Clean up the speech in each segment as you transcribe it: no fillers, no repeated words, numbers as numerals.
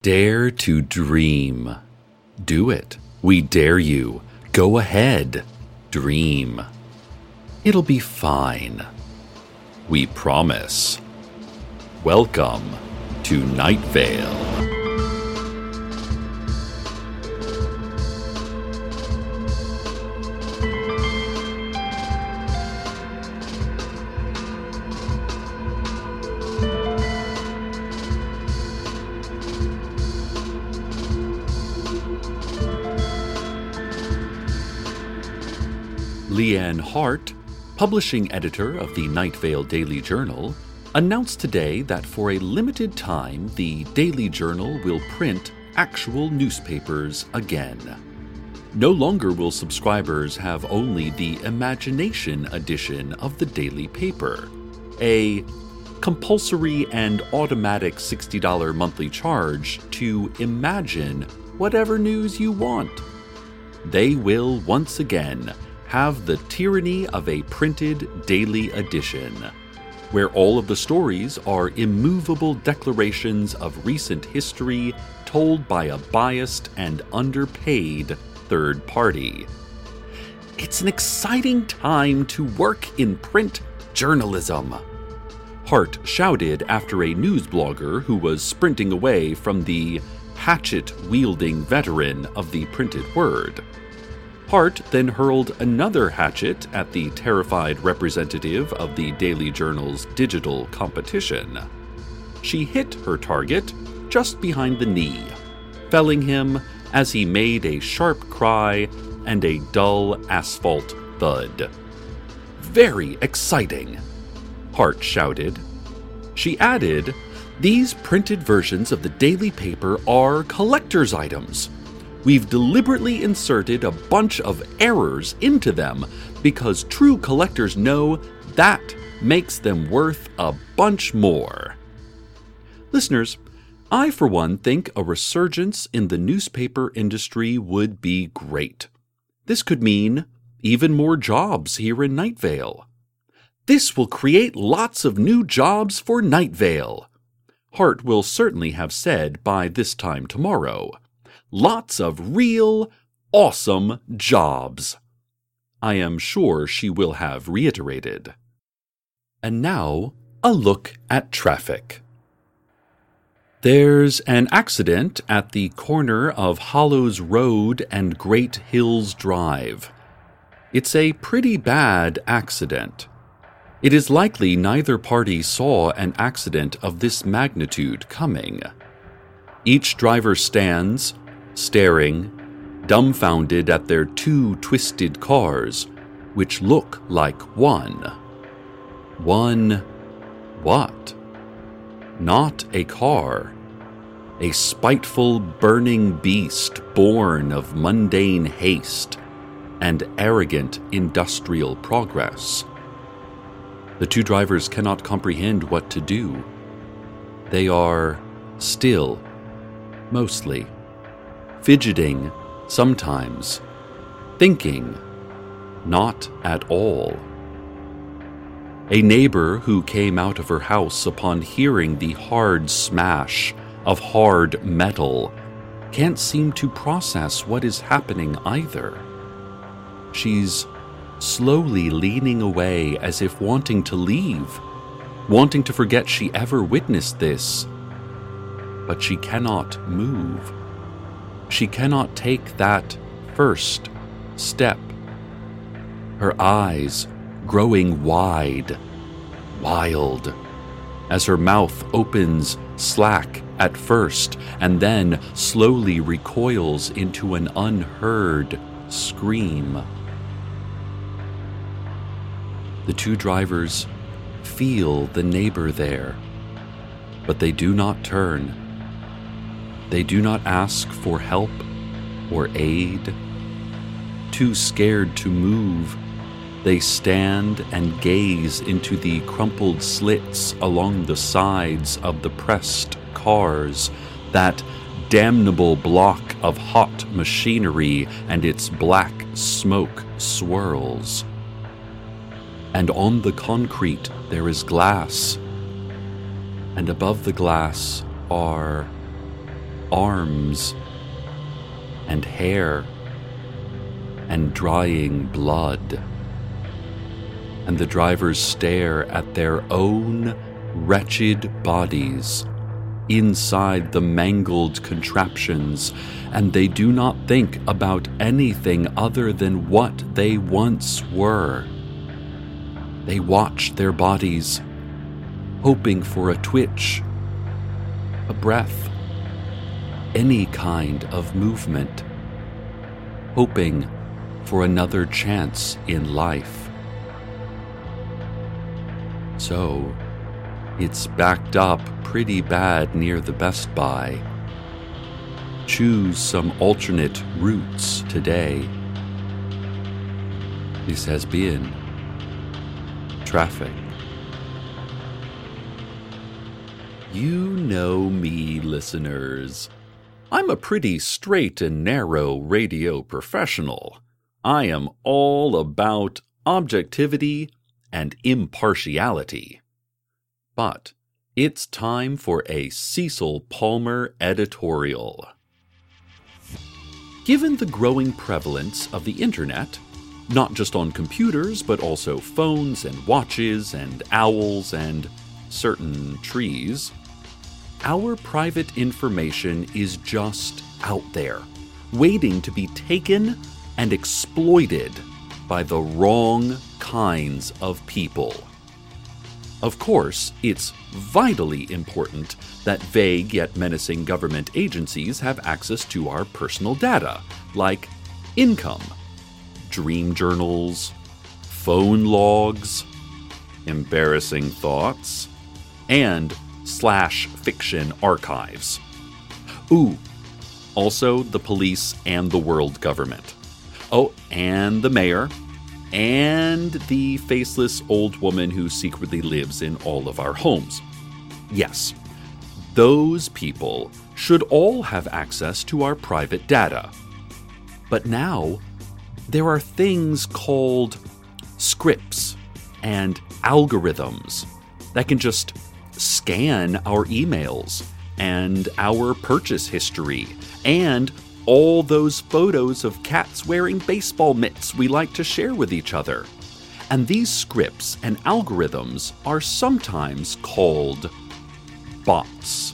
Dare to dream. Do it. We dare you. Go ahead. Dream. It'll be fine. We promise. Welcome to Night Vale. Leanne Hart, publishing editor of the Night Vale Daily Journal, announced today that for a limited time the Daily Journal will print actual newspapers again. No longer will subscribers have only the imagination edition of the daily paper, a compulsory and automatic $60 monthly charge to imagine whatever news you want. They will once again have the tyranny of a printed daily edition, where all of the stories are immovable declarations of recent history told by a biased and underpaid third party. It's an exciting time to work in print journalism, Hart shouted after a news blogger who was sprinting away from the hatchet-wielding veteran of the printed word. Hart then hurled another hatchet at the terrified representative of the Daily Journal's digital competition. She hit her target just behind the knee, felling him as he made a sharp cry and a dull asphalt thud. "Very exciting," Hart shouted. She added, "These printed versions of the daily paper are collector's items. We've deliberately inserted a bunch of errors into them because true collectors know that makes them worth a bunch more." Listeners, I for one think a resurgence in the newspaper industry would be great. This could mean even more jobs here in Night Vale. "This will create lots of new jobs for Night Vale," Hart will certainly have said by this time tomorrow. Lots of real, awesome jobs, I am sure she will have reiterated. And now, a look at traffic. There's an accident at the corner of Hollows Road and Great Hills Drive. It's a pretty bad accident. It is likely neither party saw an accident of this magnitude coming. Each driver stands, staring, dumbfounded at their two twisted cars, which look like one. One what? Not a car. A spiteful, burning beast born of mundane haste and arrogant industrial progress. The two drivers cannot comprehend what to do. They are still, mostly, fidgeting sometimes, thinking not at all. A neighbor who came out of her house upon hearing the hard smash of hard metal can't seem to process what is happening either. She's slowly leaning away as if wanting to leave, wanting to forget she ever witnessed this. But she cannot move. She cannot take that first step. Her eyes growing wide, wild, as her mouth opens slack at first and then slowly recoils into an unheard scream. The two drivers feel the neighbor there, but they do not turn. They do not ask for help or aid. Too scared to move, they stand and gaze into the crumpled slits along the sides of the pressed cars, that damnable block of hot machinery and its black smoke swirls. And on the concrete there is glass, and above the glass are arms and hair and drying blood. And the drivers stare at their own wretched bodies inside the mangled contraptions, and they do not think about anything other than what they once were. They watch their bodies, hoping for a twitch, a breath, any kind of movement, hoping for another chance in life. So, it's backed up pretty bad near the Best Buy. Choose some alternate routes today. This has been Traffic. You know me, listeners. I'm a pretty straight and narrow radio professional. I am all about objectivity and impartiality. But it's time for a Cecil Palmer editorial. Given the growing prevalence of the internet, not just on computers, but also phones and watches and owls and certain trees, our private information is just out there, waiting to be taken and exploited by the wrong kinds of people. Of course, it's vitally important that vague yet menacing government agencies have access to our personal data, like income, dream journals, phone logs, embarrassing thoughts, and /fiction archives. Ooh, also the police and the world government. Oh, and the mayor, and the faceless old woman who secretly lives in all of our homes. Yes, those people should all have access to our private data. But now, there are things called scripts and algorithms that can just scan our emails and our purchase history and all those photos of cats wearing baseball mitts we like to share with each other. And these scripts and algorithms are sometimes called bots.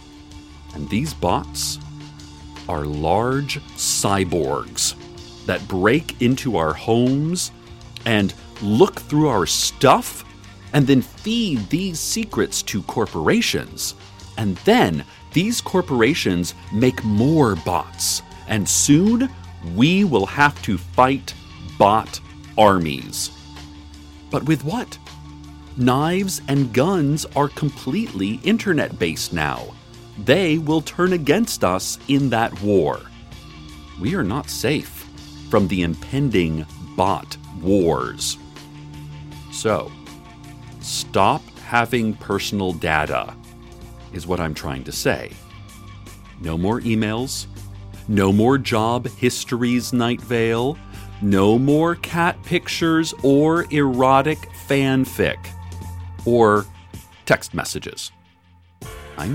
And these bots are large cyborgs that break into our homes and look through our stuff and then feed these secrets to corporations. And then these corporations make more bots. And soon we will have to fight bot armies. But with what? Knives and guns are completely internet-based now. They will turn against us in that war. We are not safe from the impending bot wars. So, stop having personal data, is what I'm trying to say. No more emails, no more job histories, Night Vale, no more cat pictures or erotic fanfic, or text messages. I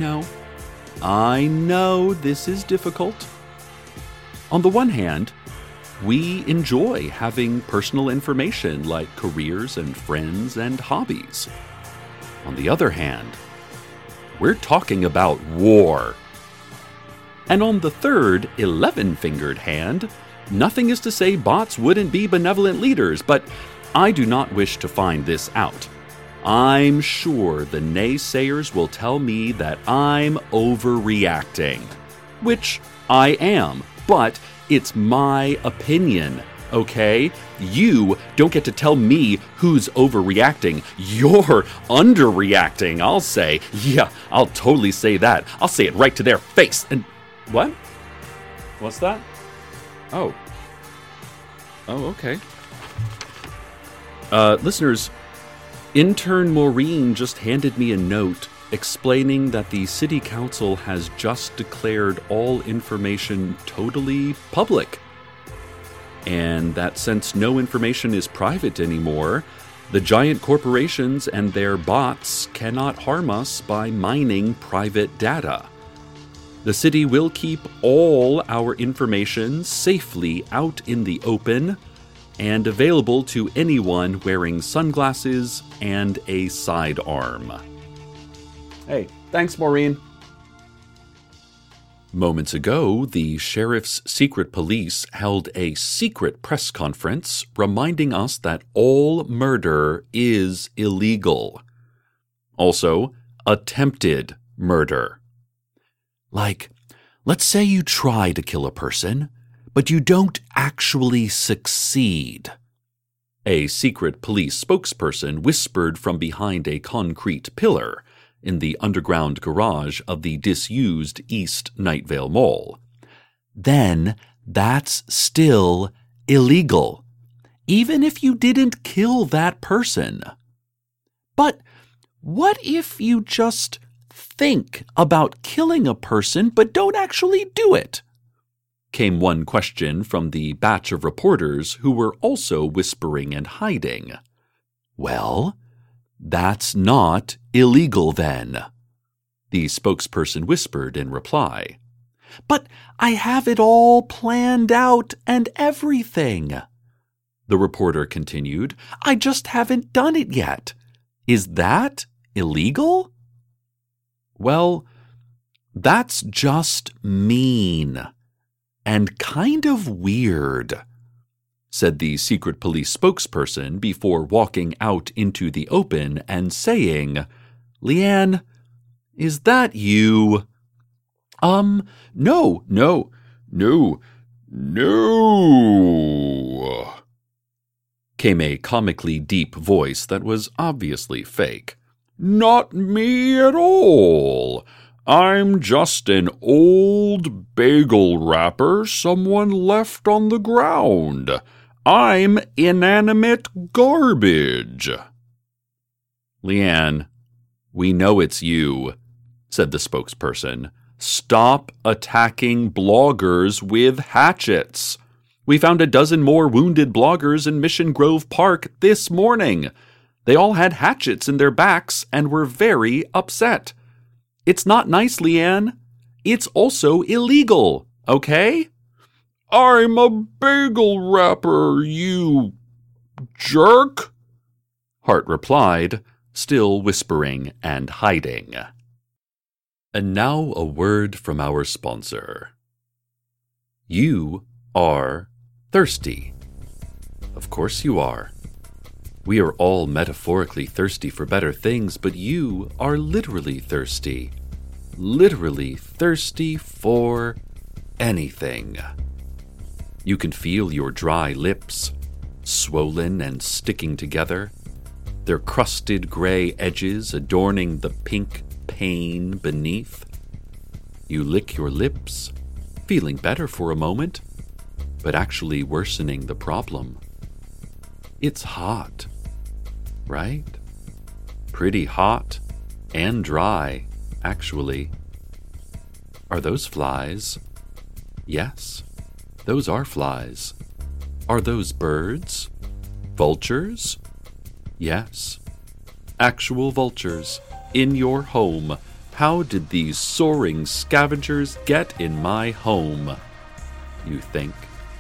know this is difficult. On the one hand, we enjoy having personal information like careers and friends and hobbies. On the other hand, we're talking about war. And on the third 11-fingered hand, nothing is to say bots wouldn't be benevolent leaders, but I do not wish to find this out. I'm sure the naysayers will tell me that I'm overreacting, which I am, but it's my opinion, okay? You don't get to tell me who's overreacting. You're underreacting, I'll say. Yeah, I'll totally say that. I'll say it right to their face. And what? What's that? Oh, okay. Listeners, intern Maureen just handed me a note explaining that the city council has just declared all information totally public. And that since no information is private anymore, the giant corporations and their bots cannot harm us by mining private data. The city will keep all our information safely out in the open and available to anyone wearing sunglasses and a sidearm. Hey, thanks, Maureen. Moments ago, the Sheriff's Secret Police held a secret press conference reminding us that all murder is illegal. Also, attempted murder. Like, let's say you try to kill a person, but you don't actually succeed. A secret police spokesperson whispered from behind a concrete pillar in the underground garage of the disused East Night Vale Mall. Then that's still illegal, even if you didn't kill that person. But what if you just think about killing a person but don't actually do it? Came one question from the batch of reporters who were also whispering and hiding. Well, that's not illegal then, the spokesperson whispered in reply. But I have it all planned out and everything, the reporter continued. I just haven't done it yet. Is that illegal? Well, that's just mean and kind of weird, said the secret police spokesperson before walking out into the open and saying, Leanne, is that you? No. Came a comically deep voice that was obviously fake. Not me at all. I'm just an old bagel wrapper someone left on the ground. I'm inanimate garbage. Leanne, we know it's you, said the spokesperson. Stop attacking bloggers with hatchets. We found a dozen more wounded bloggers in Mission Grove Park this morning. They all had hatchets in their backs and were very upset. It's not nice, Leanne. It's also illegal, okay? I'm a bagel wrapper, you jerk, Hart replied, still whispering and hiding. And now a word from our sponsor. You are thirsty. Of course you are. We are all metaphorically thirsty for better things, but you are literally thirsty. Literally thirsty for anything. You can feel your dry lips, swollen and sticking together, their crusted gray edges adorning the pink pain beneath. You lick your lips, feeling better for a moment, but actually worsening the problem. It's hot, right? Pretty hot and dry, actually. Are those flies? Yes, those are flies. Are those birds? Vultures? Yes, actual vultures in your home. How did these soaring scavengers get in my home, you think?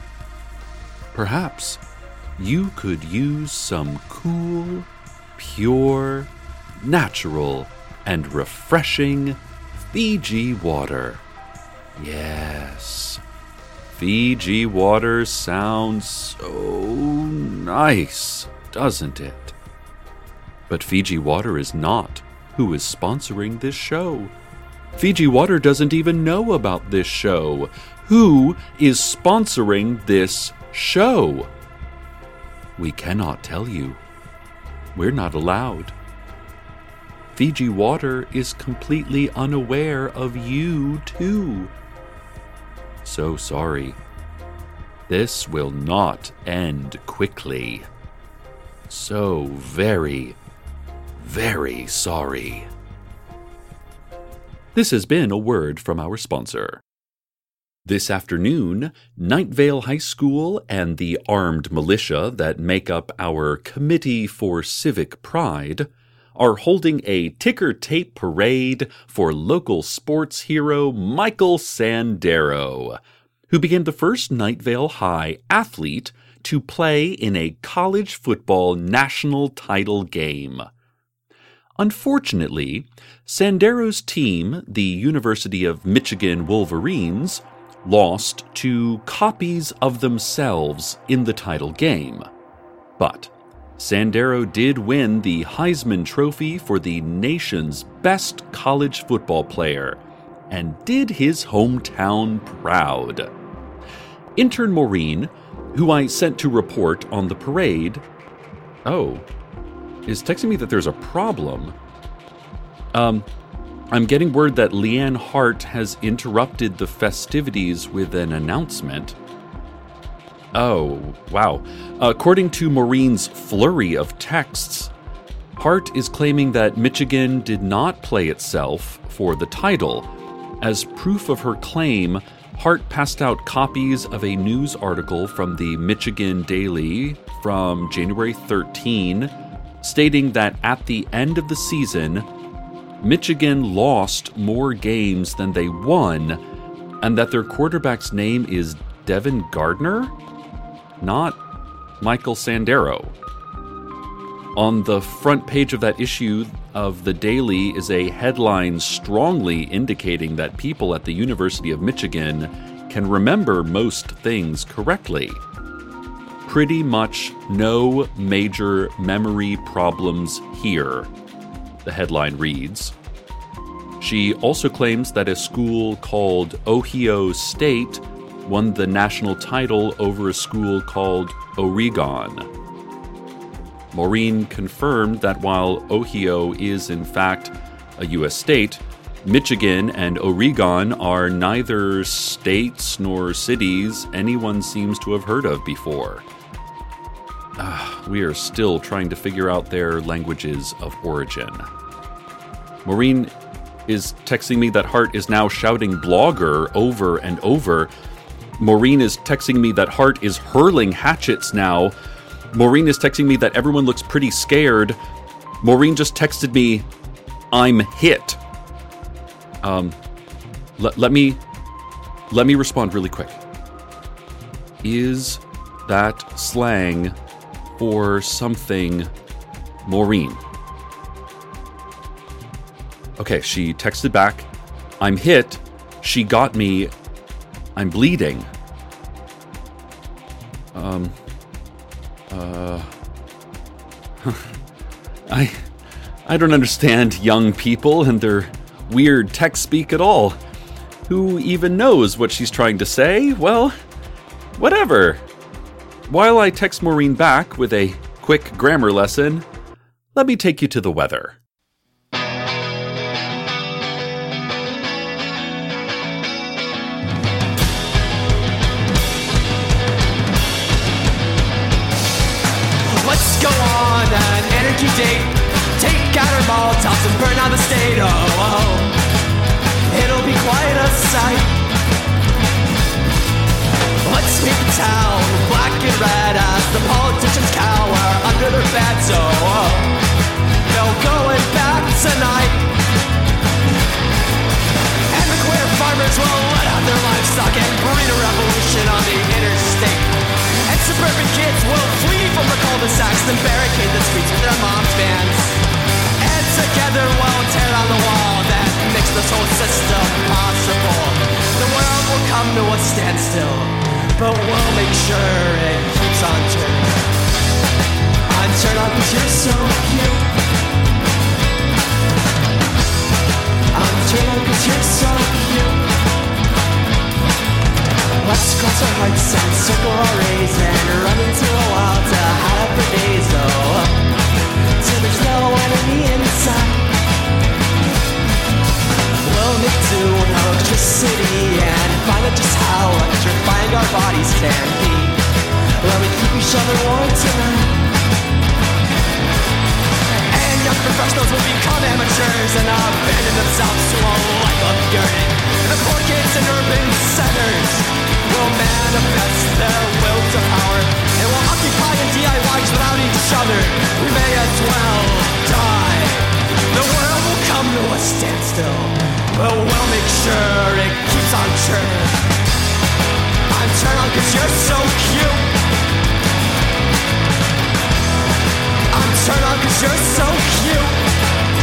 Perhaps you could use some cool, pure, natural, and refreshing Fiji water. Yes, Fiji water sounds so nice, doesn't it? But Fiji water is not who is sponsoring this show. Fiji water doesn't even know about this show. Who is sponsoring this show? We cannot tell you. We're not allowed. Fiji water is completely unaware of you, too. So sorry. This will not end quickly. So very, very sorry. This has been a word from our sponsor. This afternoon, Night Vale High School and the armed militia that make up our Committee for Civic Pride are holding a ticker tape parade for local sports hero Michael Sandero, who became the first Night Vale High athlete to play in a college football national title game. Unfortunately, Sandero's team, the University of Michigan Wolverines, lost to copies of themselves in the title game. But Sandero did win the Heisman Trophy for the nation's best college football player and did his hometown proud. Intern Maureen, who I sent to report on the parade, is texting me that there's a problem. I'm getting word that Leanne Hart has interrupted the festivities with an announcement. Oh, wow. According to Maureen's flurry of texts, Hart is claiming that Michigan did not play itself for the title. As proof of her claim, Hart passed out copies of a news article from the Michigan Daily from January 13, stating that at the end of the season, Michigan lost more games than they won, and that their quarterback's name is Devin Gardner, not Michael Sandero. On the front page of that issue of the Daily is a headline strongly indicating that people at the University of Michigan can remember most things correctly. Pretty much no major memory problems here, the headline reads. She also claims that a school called Ohio State won the national title over a school called Oregon. Maureen confirmed that while Ohio is in fact a U.S. state, Michigan and Oregon are neither states nor cities anyone seems to have heard of before. We are still trying to figure out their languages of origin. Maureen is texting me that Hart is now shouting blogger over and over. Maureen is texting me that Hart is hurling hatchets now. Maureen is texting me that everyone looks pretty scared. Maureen just texted me, I'm hit. Let me respond really quick. Is that slang for something, Maureen? Okay, she texted back, I'm hit, she got me, I'm bleeding. I don't understand young people and their weird tech speak at all. Who even knows what she's trying to say? Well, whatever. While I text Maureen back with a quick grammar lesson, let me take you to the weather. Let's go on an energy date. Take out our Molotovs and burn out the state. Oh, it'll be quite a sight. Let's make the town black and red as the politicians cower under their beds. Oh, no going back tonight. And the queer farmers will let out their livestock and breed a revolution on the interstate. And suburban kids will flee from the cul-de-sacs and barricade the streets with their mom's vans. And together we'll tear down the wall that makes this whole system possible. The world will come to a standstill, but we'll make sure it keeps on turning. On turn on 'cause you're so cute. On turn on 'cause you're so cute. Let's cross our hearts and circle our rays and run into a wild to hide out for days. Oh, till there's no enemy inside. We'll make do with electricity and find out just how electrifying our bodies can be. Let me keep each other warm tonight. And young professionals will become amateurs and abandon themselves to a life of yearning. And the poor kids in urban centers will manifest their will to power and will occupy in DIYs without each other. We may as well die. a standstill, but we'll make sure it keeps on churning. I'm turned on 'cause you're so cute. I'm turned on 'cause you're so cute.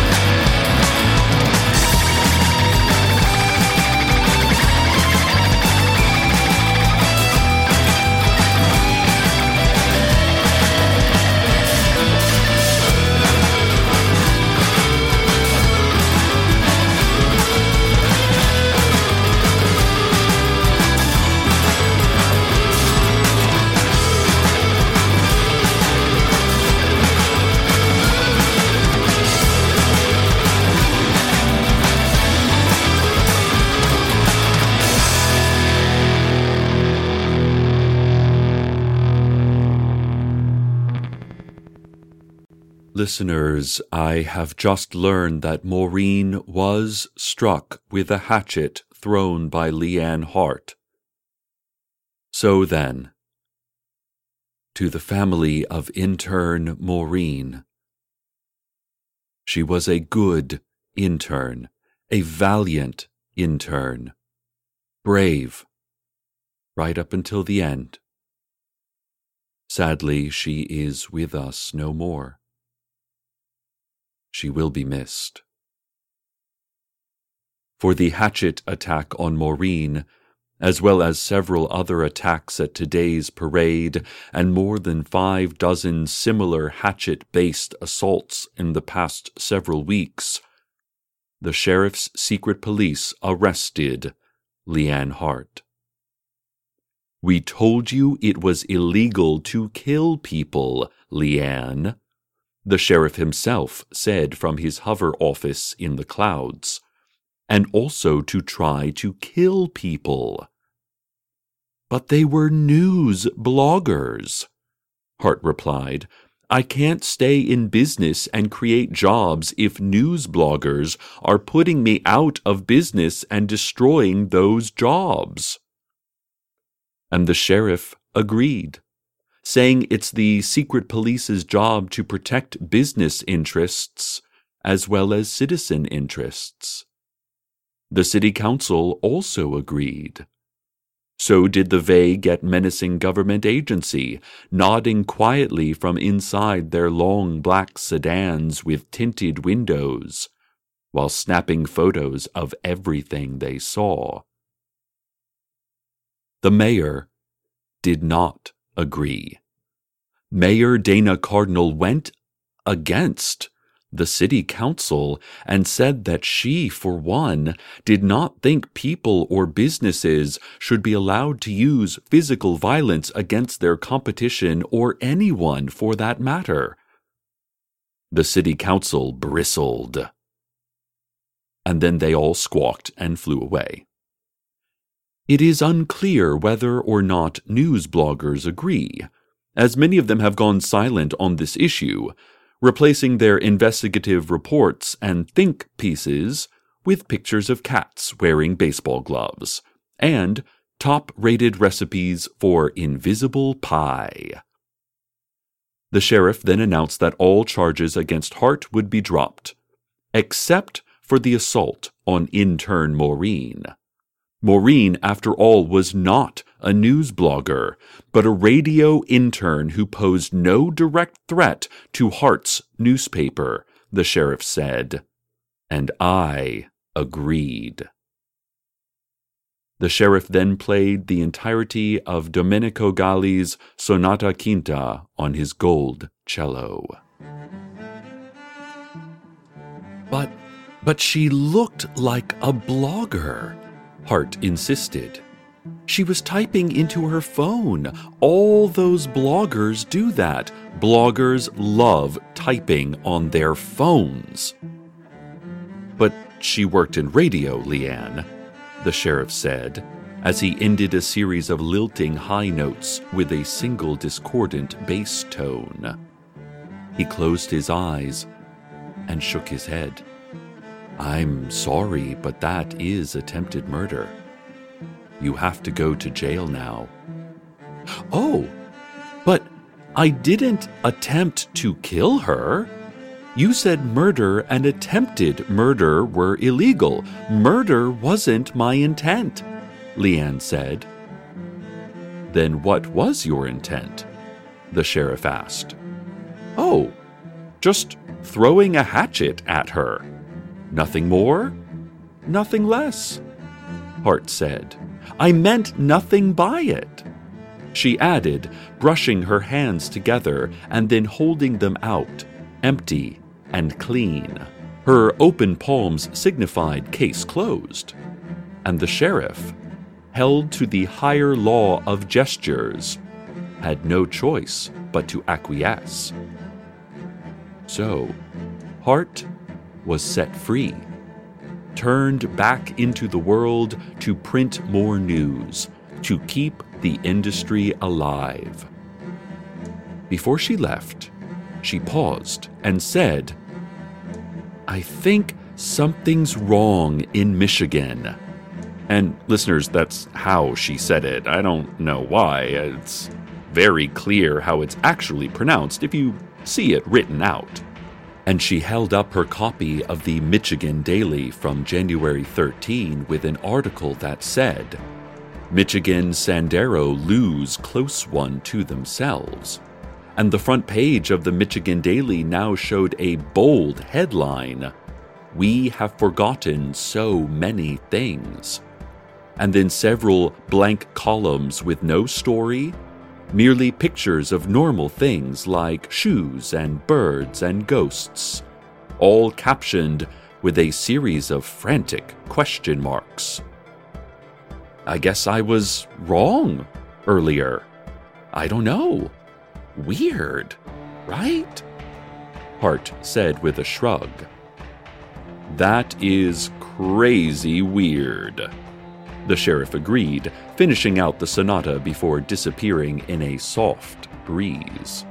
Listeners, I have just learned that Maureen was struck with a hatchet thrown by Leanne Hart. So then, to the family of intern Maureen. She was a good intern, a valiant intern, brave, right up until the end. Sadly, she is with us no more. She will be missed. For the hatchet attack on Maureen, as well as several other attacks at today's parade and more than 5 dozen similar hatchet-based assaults in the past several weeks, the sheriff's secret police arrested Leanne Hart. "We told you it was illegal to kill people, Leanne," the sheriff himself said from his hover office in the clouds, "and also to try to kill people." "But they were news bloggers," Hart replied. "I can't stay in business and create jobs if news bloggers are putting me out of business and destroying those jobs." And the sheriff agreed, saying it's the secret police's job to protect business interests as well as citizen interests. The city council also agreed. So did the vague yet menacing government agency, nodding quietly from inside their long black sedans with tinted windows, while snapping photos of everything they saw. The mayor did not agree. Mayor Dana Cardinal went against the city council and said that she, for one, did not think people or businesses should be allowed to use physical violence against their competition or anyone for that matter. The city council bristled, and then they all squawked and flew away. It is unclear whether or not news bloggers agree, as many of them have gone silent on this issue, replacing their investigative reports and think pieces with pictures of cats wearing baseball gloves and top-rated recipes for invisible pie. The sheriff then announced that all charges against Hart would be dropped, except for the assault on intern Maureen. Maureen, after all, was not a news blogger, but a radio intern who posed no direct threat to Hart's newspaper, the sheriff said, and I agreed. The sheriff then played the entirety of Domenico Galli's Sonata Quinta on his gold cello. But she looked like a blogger, Hart insisted. She was typing into her phone. All those bloggers do that. Bloggers love typing on their phones. But she worked in radio, Leanne, the sheriff said, as he ended a series of lilting high notes with a single discordant bass tone. He closed his eyes and shook his head. "I'm sorry, but that is attempted murder. You have to go to jail now." "Oh, but I didn't attempt to kill her," You said murder and attempted murder were illegal. Murder wasn't my intent, Leanne said. Then what was your intent? The sheriff asked. Oh, just throwing a hatchet at her. Nothing more, nothing less, Hart said. I meant nothing by it. She added, brushing her hands together and then holding them out, empty and clean. Her open palms signified case closed. And the sheriff, held to the higher law of gestures, had no choice but to acquiesce. So, Hart was set free, turned back into the world to print more news, to keep the industry alive. Before she left, she paused and said, I think something's wrong in Michigan. And listeners, that's how she said it. I don't know why. It's very clear how it's actually pronounced if you see it written out. And she held up her copy of the Michigan Daily from January 13 with an article that said, Michigan Sandero lose close one to themselves. And the front page of the Michigan Daily now showed a bold headline, We have forgotten so many things. And then several blank columns with no story, merely pictures of normal things like shoes and birds and ghosts, all captioned with a series of frantic question marks. I guess I was wrong earlier. I don't know. Weird, right? Hart said with a shrug. That is crazy weird, the sheriff agreed, finishing out the sonata before disappearing in a soft breeze.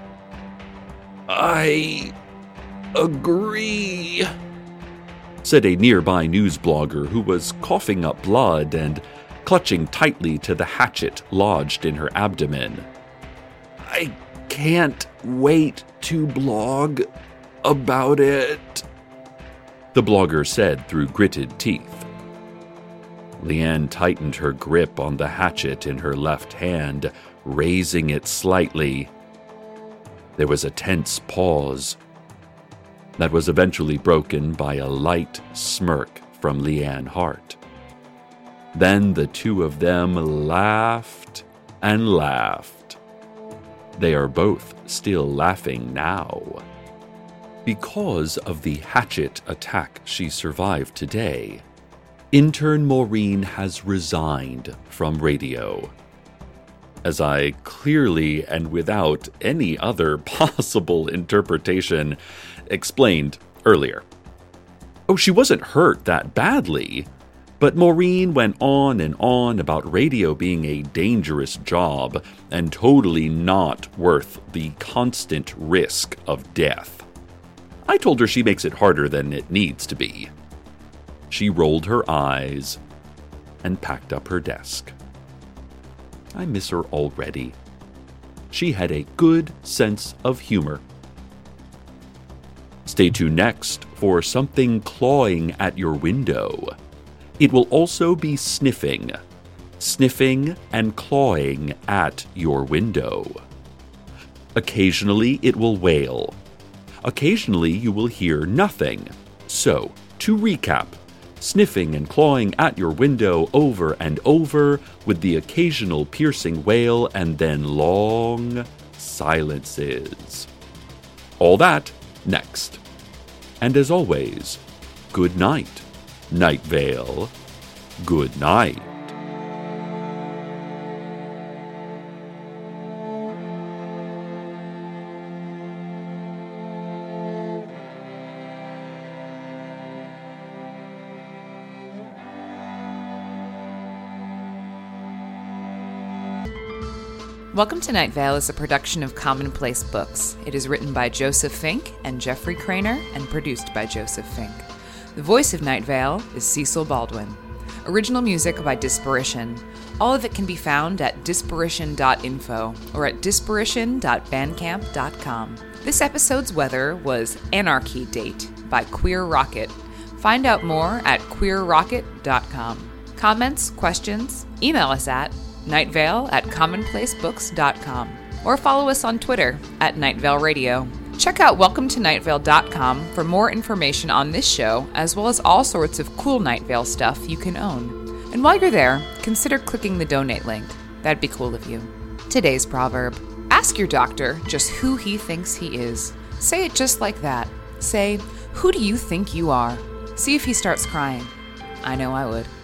I agree, said a nearby news blogger who was coughing up blood and clutching tightly to the hatchet lodged in her abdomen. I can't wait to blog about it, the blogger said through gritted teeth. Leanne tightened her grip on the hatchet in her left hand, raising it slightly. There was a tense pause that was eventually broken by a light smirk from Leanne Hart. Then the two of them laughed and laughed. They are both still laughing now. Because of the hatchet attack she survived today, intern Maureen has resigned from radio. As I clearly and without any other possible interpretation explained earlier. Oh, she wasn't hurt that badly, but Maureen went on and on about radio being a dangerous job and totally not worth the constant risk of death. I told her she makes it harder than it needs to be. She rolled her eyes and packed up her desk. I miss her already. She had a good sense of humor. Stay tuned next for something clawing at your window. It will also be sniffing and clawing at your window. Occasionally it will wail. Occasionally you will hear nothing. So, to recap, sniffing and clawing at your window over and over with the occasional piercing wail and then long silences. All that next. And as always, good night, Night Vale. Good night. Welcome to Night Vale is a production of Commonplace Books. It is written by Joseph Fink and Jeffrey Craner and produced by Joseph Fink. The voice of Night Vale is Cecil Baldwin. Original music by Disparition. All of it can be found at disparition.info or at disparition.bandcamp.com. This episode's weather was Anarchy Date by Queer Rocket. Find out more at queerrocket.com. Comments, questions, email us at nightvale@commonplacebooks.com or follow us on Twitter at Nightvale Radio. Check out welcometonightvale.com for more information on this show, as well as all sorts of cool Night Vale stuff you can own. And while you're there, consider clicking the donate link. That'd be cool of you. Today's proverb: ask your doctor just who he thinks he is. Say it just like that. Say, "Who do you think you are?" See if he starts crying. I know I would.